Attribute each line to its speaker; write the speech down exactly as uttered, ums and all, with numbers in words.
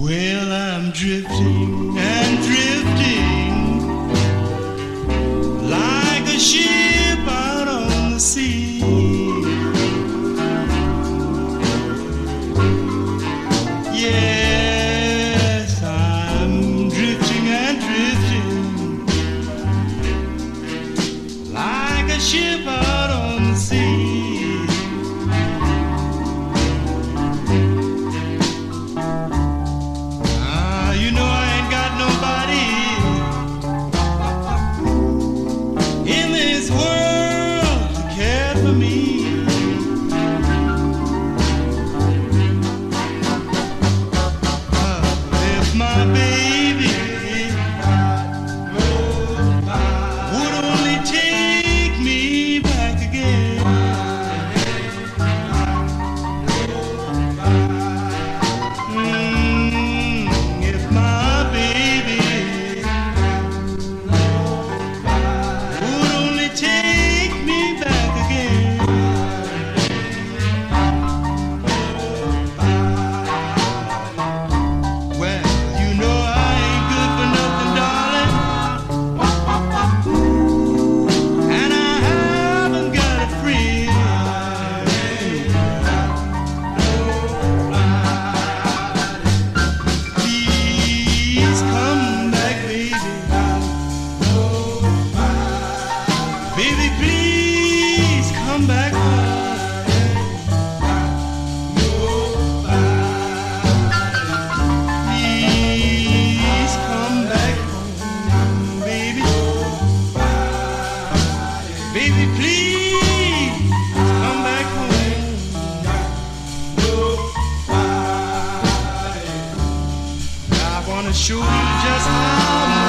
Speaker 1: Well, I'm drifting and drifting like a ship out on the sea. Yes, I'm drifting and drifting like a ship out on the sea. Baby, please come back home. Please come back home, baby. Baby, please come back home. I wanna show you just how